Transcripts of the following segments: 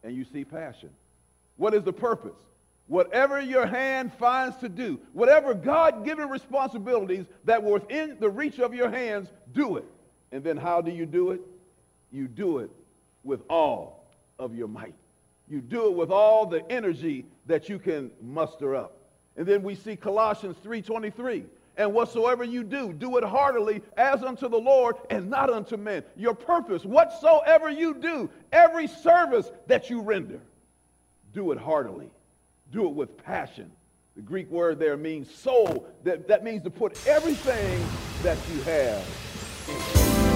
and you see passion. What is the purpose? Whatever your hand finds to do, whatever God-given responsibilities that were within the reach of your hands, do it. And then how do you do it? You do it with all of your might. You do it with all the energy that you can muster up. And then we see Colossians 3:23. And whatsoever you do, do it heartily as unto the Lord and not unto men. Your purpose, whatsoever you do, every service that you render, do it heartily. Do it with passion. The Greek word there means soul. That means to put everything that you have into it.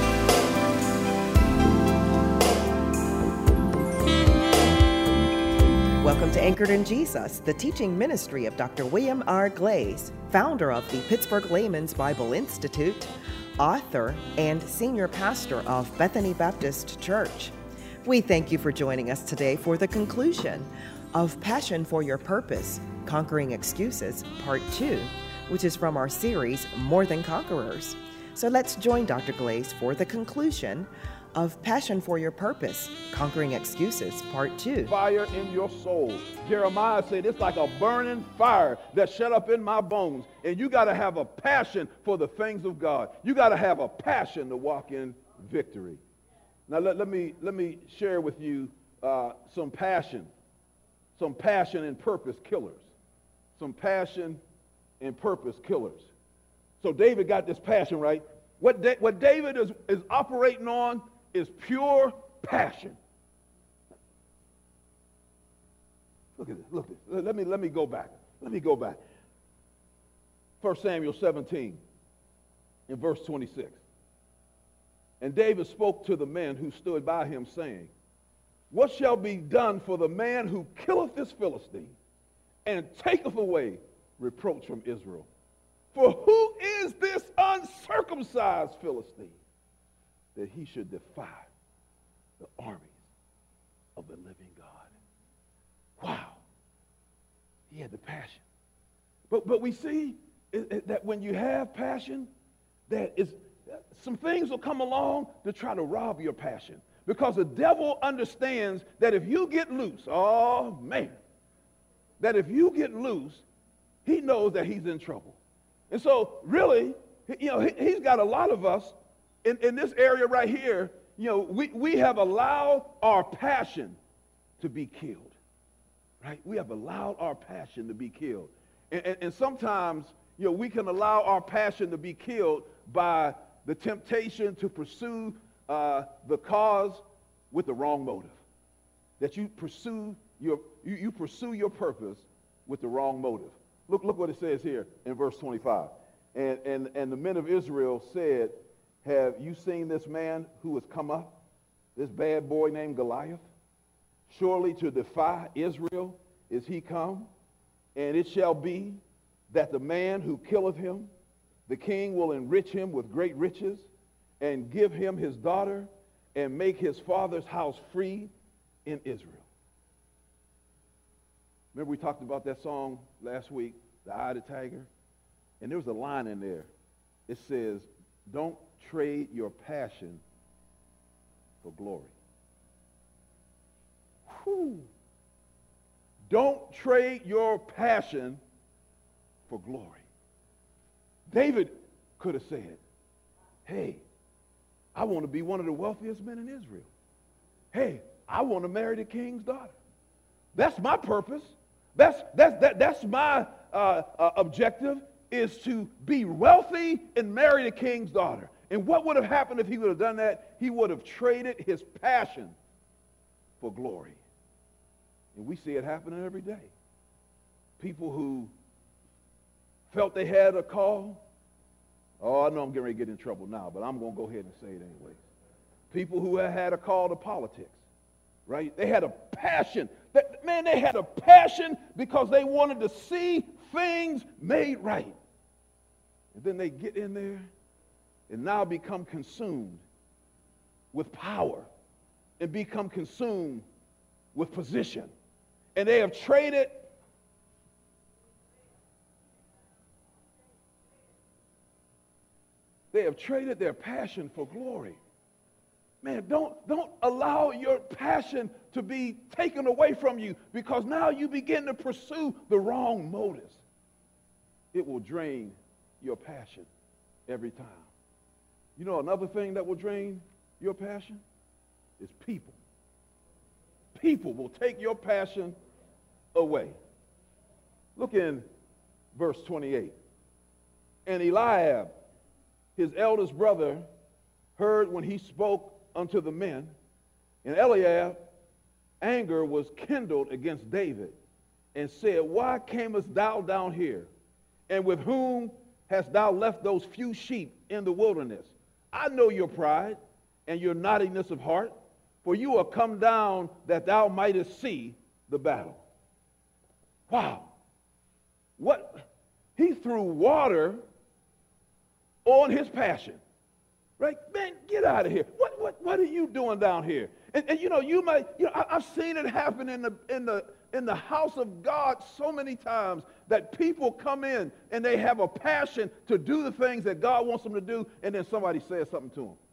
Welcome to Anchored in Jesus, the teaching ministry of Dr. William R. Glaze, founder of the Pittsburgh Layman's Bible Institute, author, and senior pastor of Bethany Baptist Church. We thank you for joining us today for the conclusion of Passion for Your Purpose, Conquering Excuses, Part 2, which is from our series, More Than Conquerors. So let's join Dr. Glaze for the conclusion of Passion for Your Purpose, Conquering Excuses, Part 2. Fire in your soul. Jeremiah said it's like a burning fire that shut up in my bones. And you got to have a passion for the things of God. You got to have a passion to walk in victory. Now let me share with you some passion and purpose killers. Some passion and purpose killers. So David got this passion, right? What David is operating on is pure passion. Look at this. Let me go back. 1 Samuel 17 in verse 26. And David spoke to the men who stood by him, saying, what shall be done for the man who killeth this Philistine and taketh away reproach from Israel? For who is this uncircumcised Philistine that he should defy the armies of the living God? Wow. He had the passion. But we see that when you have passion, that is some things will come along to try to rob your passion. Because the devil understands that if you get loose, oh man, that if you get loose, he knows that he's in trouble. And so really, he's got a lot of us in this area right here. We have allowed our passion to be killed, right? We have allowed our passion to be killed. And sometimes, we can allow our passion to be killed by the temptation to pursue the cause with the wrong motive. That you pursue your purpose with the wrong motive. Look what it says here in verse 25. And the men of Israel said, have you seen this man who has come up, this bad boy named Goliath? Surely to defy Israel is he come, and it shall be that the man who killeth him, the king will enrich him with great riches, and give him his daughter, and make his father's house free in Israel. Remember we talked about that song last week, The Eye of the Tiger? And there was a line in there. It says, don't trade your passion for glory. Whew. Don't trade your passion for glory. David could have said, hey, I want to be one of the wealthiest men in Israel. Hey, I want to marry the king's daughter. That's my purpose. That's my objective, is to be wealthy and marry the king's daughter. And what would have happened if he would have done that? He would have traded his passion for glory. And we see it happening every day. People who felt they had a call. Oh, I know I'm getting ready to get in trouble now, but I'm going to go ahead and say it anyway. People who had a call to politics, right? They had a passion. They had a passion because they wanted to see things made right. And then they get in there and now become consumed with power and become consumed with position. And they have traded their passion for glory. man, don't allow your passion to be taken away from you, because now you begin to pursue the wrong motives. It will drain your passion every time. You know, another thing that will drain your passion is people. People will take your passion away. Look in verse 28. And Eliab, his eldest brother, heard when he spoke unto the men, and Eliab, anger was kindled against David, and said, Why camest thou down here? And with whom hast thou left those few sheep in the wilderness? I know your pride and your naughtiness of heart, for you are come down that thou mightest see the battle. Wow. What? He threw water on his passion. Right? Man, get out of here. What are you doing down here? And you know, I've seen it happen in the house of God so many times, that people come in and they have a passion to do the things that God wants them to do, and then somebody says something to them.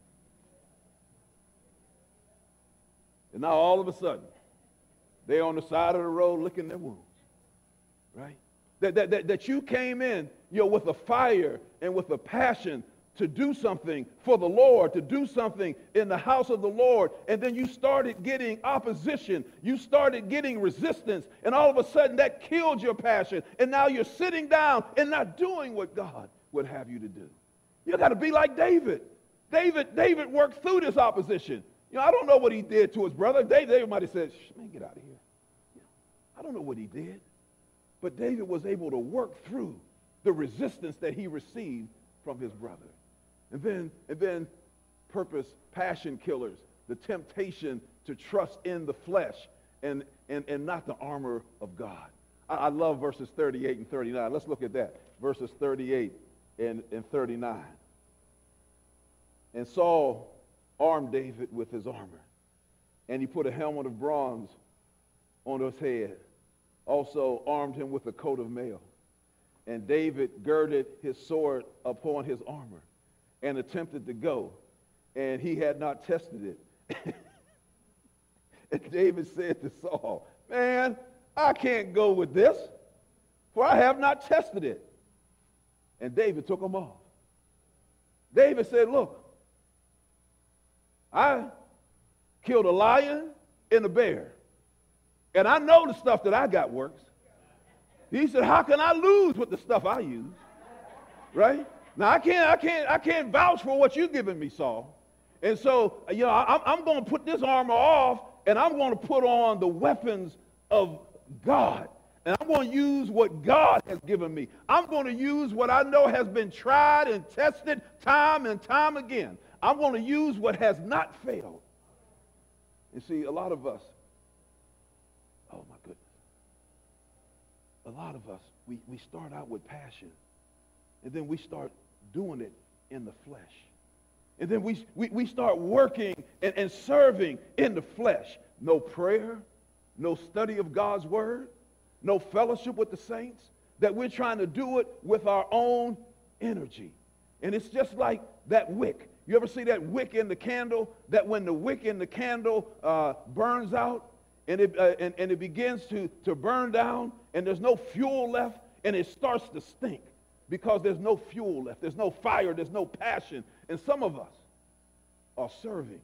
And now all of a sudden, they're on the side of the road licking their wounds. Right? That you came in, with a fire and with a passion to do something for the Lord, to do something in the house of the Lord, and then you started getting opposition, you started getting resistance, and all of a sudden that killed your passion, and now you're sitting down and not doing what God would have you to do. You got to be like David. David worked through this opposition. I don't know what he did to his brother. David might have said, man, get out of here. I don't know what he did. But David was able to work through the resistance that he received from his brother. And then purpose, passion killers, the temptation to trust in the flesh and not the armor of God. I love verses 38 and 39. Let's look at that. Verses 38 and 39. And Saul armed David with his armor, and he put a helmet of bronze on his head, also armed him with a coat of mail. And David girded his sword upon his armor and attempted to go, and he had not tested it. And David said to Saul, man, I can't go with this, for I have not tested it. And David took him off. David said, look, I killed a lion and a bear, and I know the stuff that I got works. He said, how can I lose with the stuff I use? Right? Now, I can't vouch for what you're giving me, Saul. And so, I'm going to put this armor off, and I'm going to put on the weapons of God. And I'm going to use what God has given me. I'm going to use what I know has been tried and tested time and time again. I'm going to use what has not failed. You see, a lot of us, oh my goodness, a lot of us, we start out with passion, and then we start doing it in the flesh. And then we start working and serving in the flesh. No prayer, no study of God's word, no fellowship with the saints, that we're trying to do it with our own energy. And it's just like that wick. You ever see that wick in the candle? That when the wick in the candle burns out and it begins to burn down, and there's no fuel left, and it starts to stink because there's no fuel left. There's no fire. There's no passion. And some of us are serving.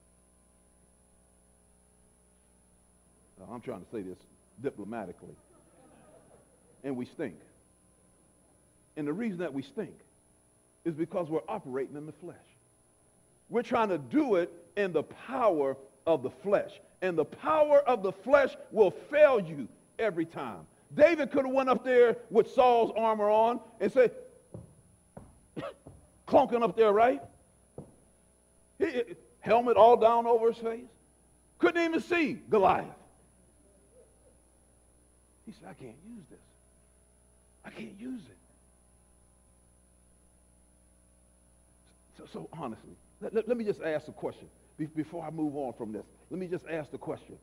Now, I'm trying to say this diplomatically. And we stink. And the reason that we stink is because we're operating in the flesh. We're trying to do it in the power of the flesh. And the power of the flesh will fail you every time. David could have went up there with Saul's armor on and said, clunking up there, right? Helmet all down over his face. Couldn't even see Goliath. He said, I can't use this. I can't use it. So honestly, let me just ask a question before I move on from this. Let me just ask the question.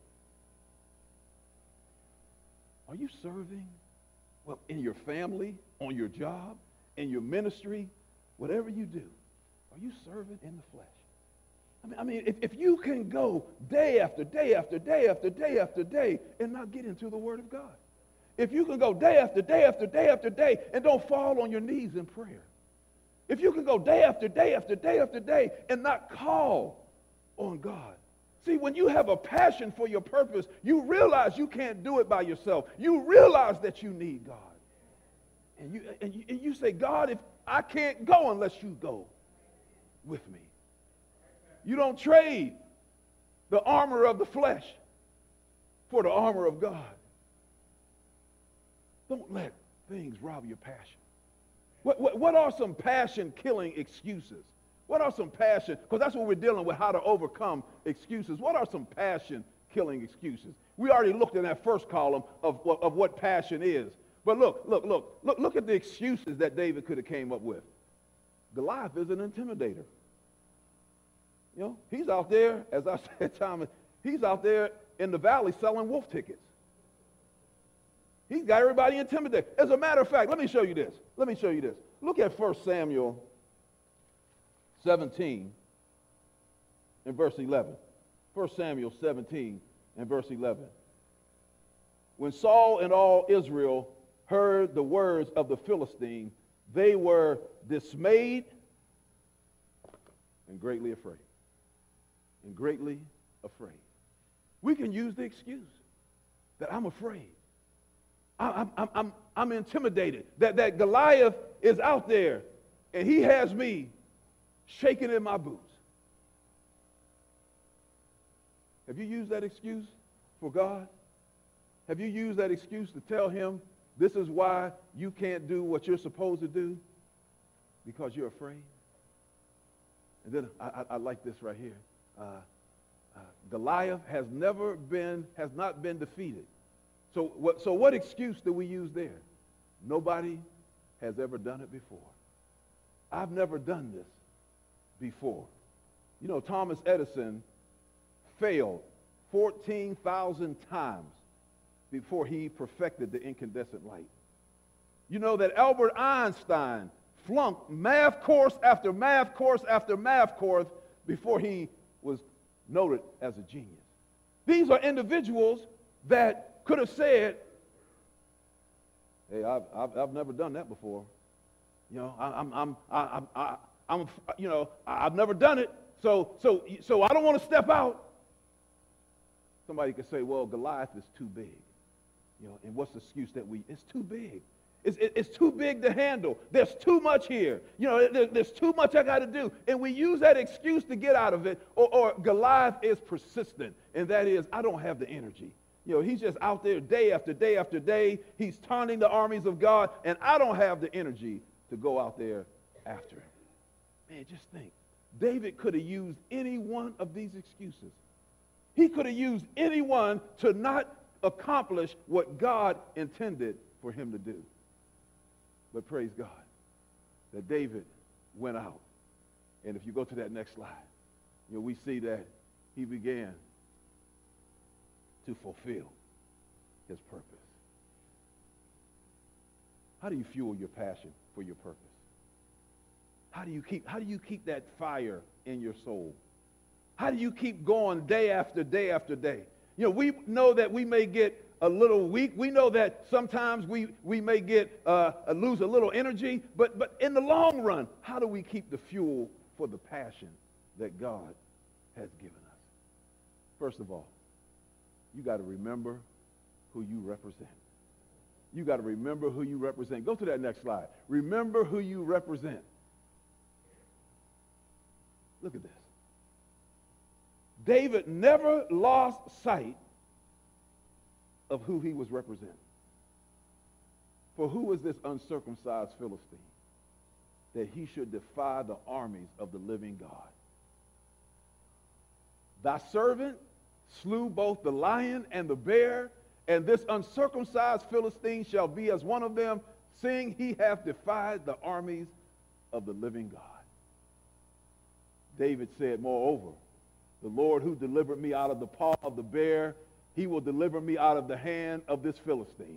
Are you serving, well, in your family, on your job, in your ministry, whatever you do? Are you serving in the flesh? If you can go day after day after day after day after day and not get into the Word of God, if you can go day after day after day after day and don't fall on your knees in prayer, if you can go day after day after day after day and not call on God. See, when you have a passion for your purpose, you realize you can't do it by yourself. You realize that you need God. And you say, God, if I can't go unless you go with me. You don't trade the armor of the flesh for the armor of God. Don't let things rob your passion. What are some passion-killing excuses? What are some passion, because that's what we're dealing with, how to overcome excuses. What are some passion-killing excuses? We already looked in that first column of what passion is. But look at the excuses that David could have came up with. Goliath is an intimidator. You know, he's out there, as I said, Thomas, he's out there in the valley selling wolf tickets. He's got everybody intimidated. As a matter of fact, let me show you this. Look at 1 Samuel 17 and verse 11. 1 Samuel 17 and verse 11. When Saul and all Israel heard the words of the Philistine, they were dismayed and greatly afraid. We can use the excuse that I'm afraid. I'm intimidated. That Goliath is out there and he has me shaking in my boots. Have you used that excuse for God? Have you used that excuse to tell him this is why you can't do what you're supposed to do? Because you're afraid? And then I like this right here. Goliath has not been defeated. So what excuse do we use there? Nobody has ever done it before. I've never done this before. You know, Thomas Edison failed 14,000 times before he perfected the incandescent light. You know that Albert Einstein flunked math course after math course after math course before he was noted as a genius. These are individuals that could have said, hey, I've never done that before. You know, I've never done it, so I don't want to step out. Somebody could say, well, Goliath is too big. You know, and what's the excuse that it's too big. It's too big to handle. There's too much here. You know, there's too much I got to do. And we use that excuse to get out of it. Or Goliath is persistent, and that is, I don't have the energy. You know, he's just out there day after day after day. He's taunting the armies of God, and I don't have the energy to go out there after him. Man, just think. David could have used any one of these excuses. He could have used any one to not accomplish what God intended for him to do. But praise God that David went out. And if you go to that next slide, you know, we see that he began to fulfill his purpose. How do you fuel your passion for your purpose? How do you keep that fire in your soul? How do you keep going day after day after day? You know, we know that we may get a little weak. We know that sometimes we may get lose a little energy, but in the long run, how do we keep the fuel for the passion that God has given us? First of all, you got to remember who you represent. You got to remember who you represent. Go to that next slide. Remember who you represent. Look at this. David never lost sight of who he was representing. For who was this uncircumcised Philistine that he should defy the armies of the living God? Thy servant slew both the lion and the bear, and this uncircumcised Philistine shall be as one of them, seeing he hath defied the armies of the living God. David said, moreover, the Lord who delivered me out of the paw of the bear, he will deliver me out of the hand of this Philistine.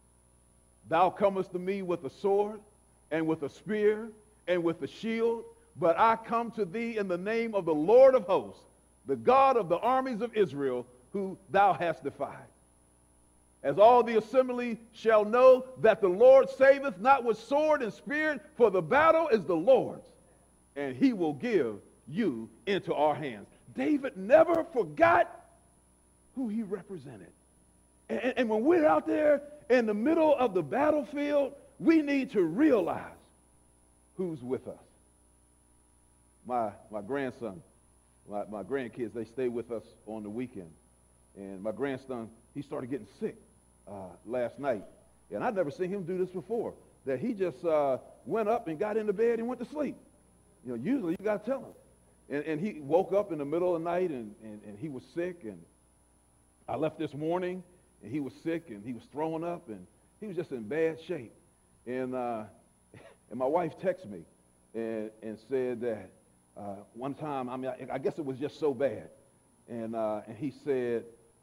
Thou comest to me with a sword and with a spear and with a shield, but I come to thee in the name of the Lord of hosts, the God of the armies of Israel, who thou hast defied. As all the assembly shall know that the Lord saveth not with sword and spear, for the battle is the Lord's, and he will give you into our hands. David never forgot who he represented. And when we're out there in the middle of the battlefield, we need to realize who's with us. My grandson, my grandkids, they stay with us on the weekend. And my grandson, he started getting sick last night. And I'd never seen him do this before, that he just went up and got into bed and went to sleep. You know, usually you got to tell him. And he woke up in the middle of the night and he was sick. And I left this morning and he was sick and he was throwing up and he was just in bad shape. And my wife texted me and said that one time, I mean, I guess it was just so bad. And he said,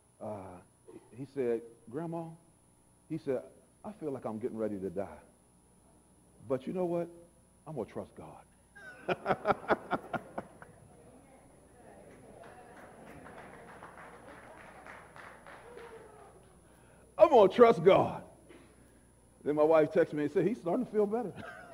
Grandma, he said, I feel like I'm getting ready to die. But you know what? I'm going to trust God. I'm going to trust God. Then my wife texted me and said, he's starting to feel better.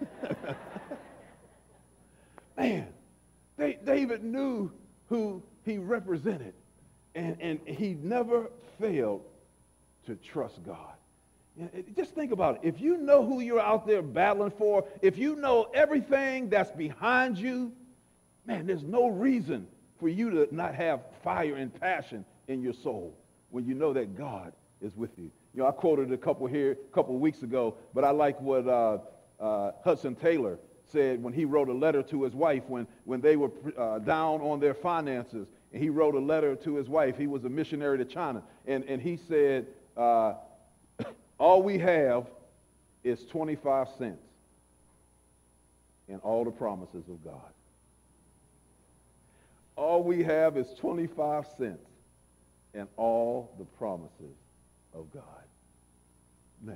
Man, David knew who he represented, and he never failed to trust God. Just think about it. If you know who you're out there battling for, if you know everything that's behind you, man, there's no reason for you to not have fire and passion in your soul when you know that God is with you. You know, I quoted a couple weeks ago, but I like what Hudson Taylor said when he wrote a letter to his wife when they were down on their finances. And he wrote a letter to his wife. He was a missionary to China. And he said, all we have is 25 cents and all the promises of God. All we have is 25 cents and all the promises of God. Next.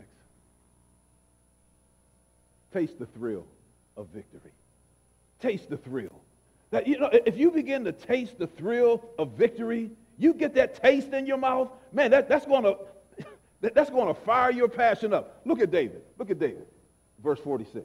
Taste the thrill of victory. Taste the thrill. That, you know, if you begin to taste the thrill of victory, you get that taste in your mouth, man, that's going to fire your passion up. Look at David. Look at David. Verse 46.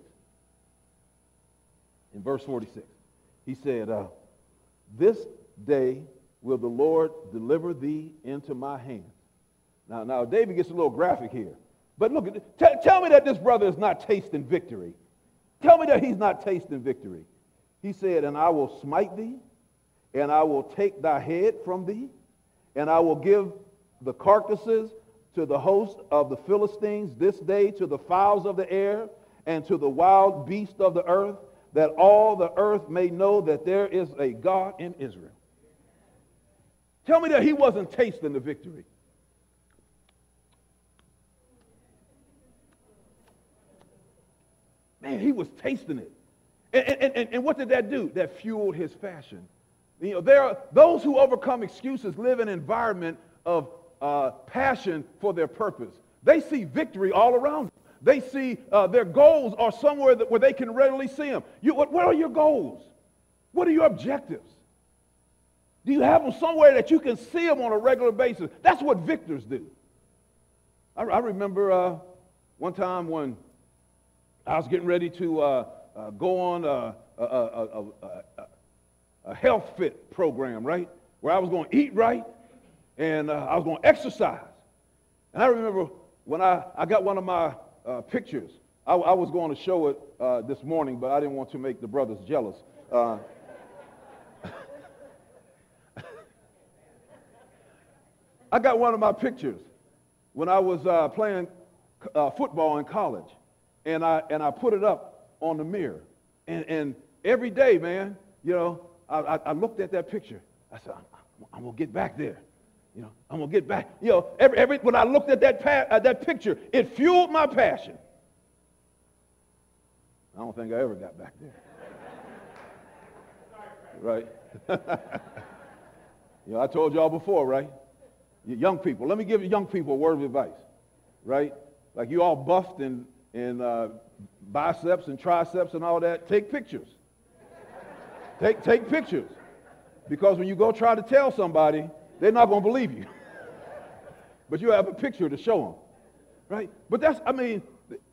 In verse 46, he said, this day will the Lord deliver thee into my hand. Now David gets a little graphic here. But look, tell me that this brother is not tasting victory. Tell me that he's not tasting victory. He said, and I will smite thee, and I will take thy head from thee, and I will give the carcasses to the host of the Philistines this day, to the fowls of the air, and to the wild beasts of the earth, that all the earth may know that there is a God in Israel. Tell me that he wasn't tasting the victory. Man, he was tasting it. And what did that do? That fueled his passion. You know, there are those who overcome excuses live in an environment of passion for their purpose. They see victory all around them. They see their goals are somewhere where they can readily see them. What are your goals? What are your objectives? Do you have them somewhere that you can see them on a regular basis? That's what victors do. I remember one time when I was getting ready to go on a health fit program, right? Where I was going to eat right and I was going to exercise. And I remember when I got one of my pictures, I was going to show it this morning, but I didn't want to make the brothers jealous. I got one of my pictures when I was playing football in college, and I put it up on the mirror. And every day, man, you know, I looked at that picture. I said, I'm going to get back there. You know, I'm going to get back. You know, when I looked at that picture, it fueled my passion. I don't think I ever got back there. Right? You know, I told y'all before, right? You young people, let me give you young people a word of advice, right? Like you all buffed in biceps and triceps and all that. Take pictures. Take pictures. Because when you go try to tell somebody, they're not going to believe you. But you have a picture to show them, right? But that's, I mean,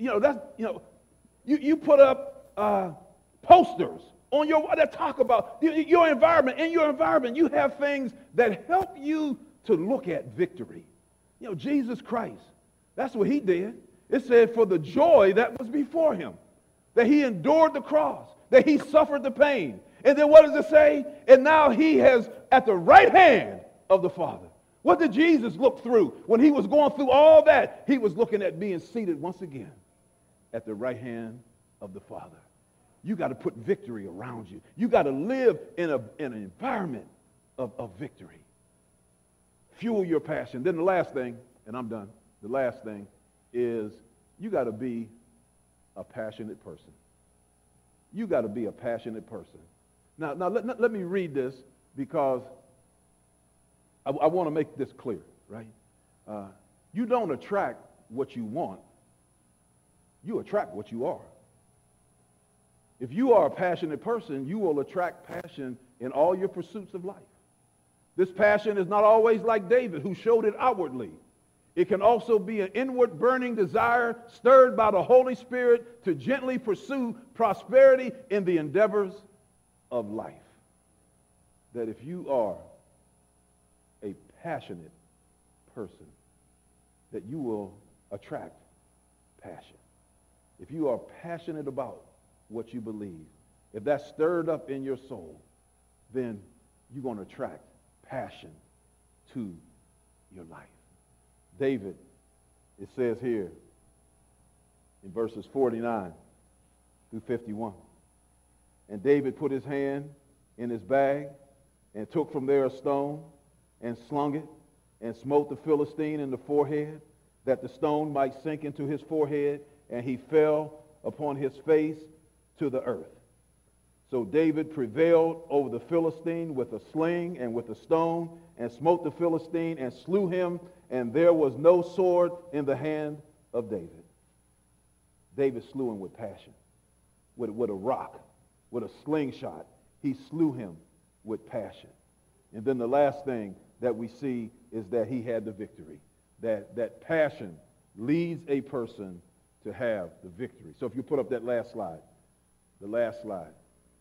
you put up posters on that talk about your environment. In your environment, you have things that help you to look at victory. Jesus Christ, that's what he did. It said for the joy that was before him, that he endured the cross, that he suffered the pain. And then what does it say? And now he has at the right hand of the Father. What did Jesus look through? When he was going through all that, he was looking at being seated once again at the right hand of the Father. You got to put victory around you. You got to live in an environment of victory. Fuel your passion. Then the last thing, and I'm done, the last thing is you got to be a passionate person. You got to be a passionate person. Now let me read this because I want to make this clear, right? You don't attract what you want. You attract what you are. If you are a passionate person, you will attract passion in all your pursuits of life. This passion is not always like David, who showed it outwardly. It can also be an inward burning desire stirred by the Holy Spirit to gently pursue prosperity in the endeavors of life. That if you are a passionate person, that you will attract passion. If you are passionate about what you believe, if that's stirred up in your soul, then you're going to attract passion to your life. David, it says here in verses 49 through 51, and David put his hand in his bag and took from there a stone and slung it and smote the Philistine in the forehead, that the stone might sink into his forehead, and he fell upon his face to the earth. So David prevailed over the Philistine with a sling and with a stone, and smote the Philistine and slew him, and there was no sword in the hand of David. David slew him with passion, with a rock, with a slingshot. He slew him with passion. And then the last thing that we see is that he had the victory. That passion leads a person to have the victory. So if you put up that last slide, the last slide.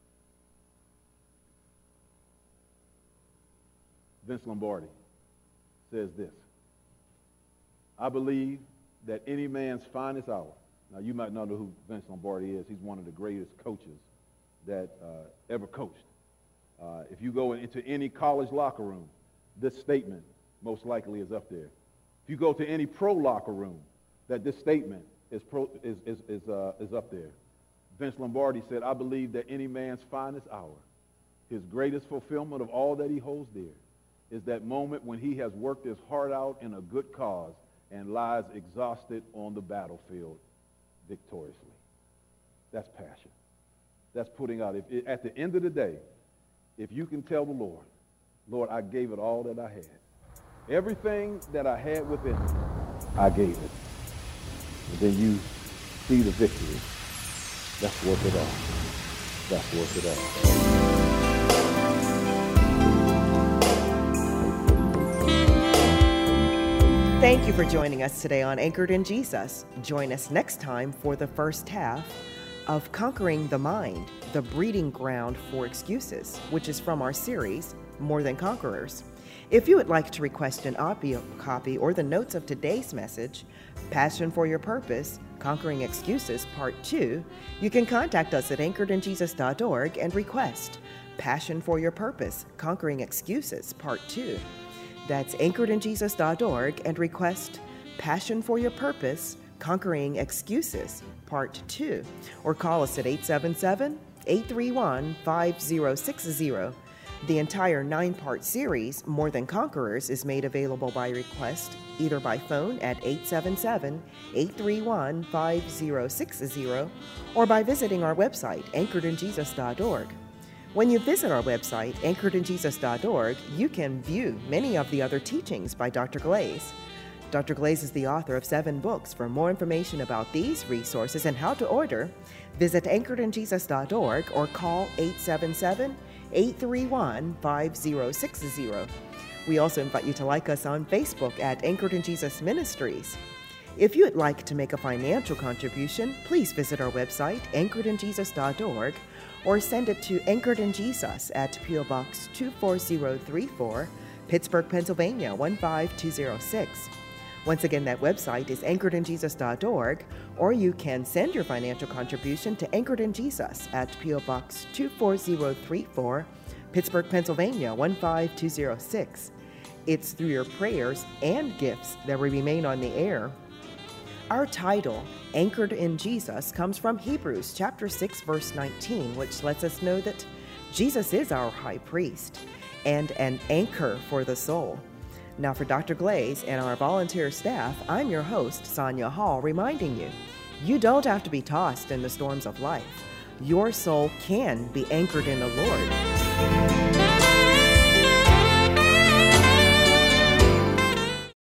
Vince Lombardi says this: I believe that any man's finest hour. Now, you might not know who Vince Lombardi is. He's one of the greatest coaches that ever coached. If you go into any college locker room, this statement most likely is up there. If you go to any pro locker room, that this statement is up there. Vince Lombardi said, I believe that any man's finest hour, his greatest fulfillment of all that he holds dear, is that moment when he has worked his heart out in a good cause and lies exhausted on the battlefield victoriously. That's passion. That's putting out. At the end of the day, if you can tell the Lord, Lord, I gave it all that I had. Everything that I had within me, I gave it. And then you see the victory. That's worth it all. That's worth it all. Thank you for joining us today on Anchored in Jesus. Join us next time for the first half of Conquering the Mind, the breeding ground for excuses, which is from our series, More Than Conquerors. If you would like to request an audio copy or the notes of today's message, Passion for Your Purpose, Conquering Excuses, Part 2, you can contact us at anchoredinjesus.org and request Passion for Your Purpose, Conquering Excuses, Part 2. That's anchoredinjesus.org and request Passion for Your Purpose, Conquering Excuses, Part 2. Or call us at 877-831-5060. The entire 9-part series, More Than Conquerors, is made available by request, either by phone at 877-831-5060 or by visiting our website, anchoredinjesus.org. When you visit our website, anchoredinjesus.org, you can view many of the other teachings by Dr. Glaze. Dr. Glaze is the author of 7 books. For more information about these resources and how to order, visit anchoredinjesus.org or call 831-5060. We also invite you to like us on Facebook at Anchored in Jesus Ministries. If you would like to make a financial contribution, please visit our website, anchoredinjesus.org, or send it to Anchored in Jesus at P.O. Box 24034, Pittsburgh, Pennsylvania 15206. Once again, that website is anchoredinjesus.org, or you can send your financial contribution to Anchored in Jesus at P.O. Box 24034, Pittsburgh, Pennsylvania 15206. It's through your prayers and gifts that we remain on the air. Our title, Anchored in Jesus, comes from Hebrews chapter 6, verse 19, which lets us know that Jesus is our high priest and an anchor for the soul. Now for Dr. Glaze and our volunteer staff, I'm your host, Sonia Hall, reminding you, you don't have to be tossed in the storms of life. Your soul can be anchored in the Lord.